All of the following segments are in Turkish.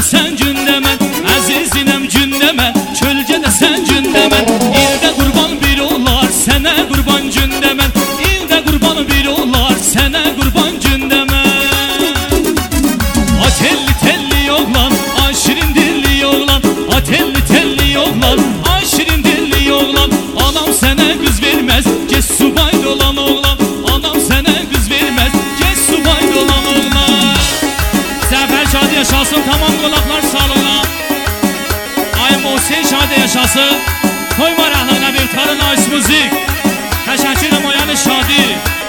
sen gündemen, azizinem gündemen, çölgede sen gündemen. İlde kurban bir olar, sene kurban gündemen. İlde kurban bir olar, sene kurban gündemen. Atelli telli oğlan, aşirin dilli oğlan. Atelli telli oğlan, aşirin dilli oğlan. Anam sana kız vermez, geç subay dolan oğlan. Anam sana kız vermez, geç subay dolan oğlan. Zafer şadi yaşasın, tamam kulaklar sağlığına. Ay Muhsin şadi yaşasın. Toy marahlığına bir tarın ayız müzik. Teşekkürüm oyanı şadi.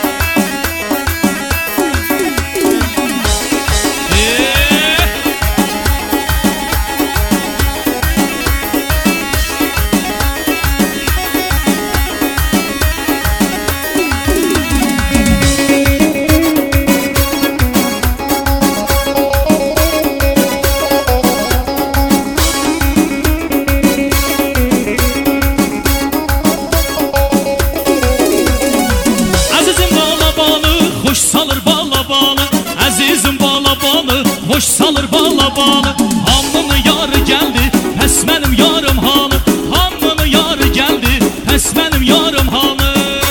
Hoş salır bala balı, azizim bala balı. Hoş salır bala balı. Hamının yarı geldi, pes benim yarım halı. Hamının yarı geldi, pes benim yarım halı.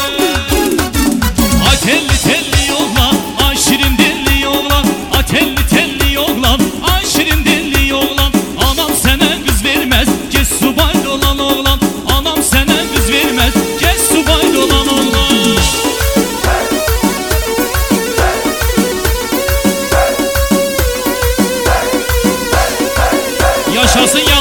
Atelli telli oğlan, aşirin dilli oğlan. Atelli telli oğlan, aşirin dilli oğlan. Anam sana kız vermez, geç subay dolan oğlan. Anam sana kız vermez, geç subay dolan oğlan. Yaşasın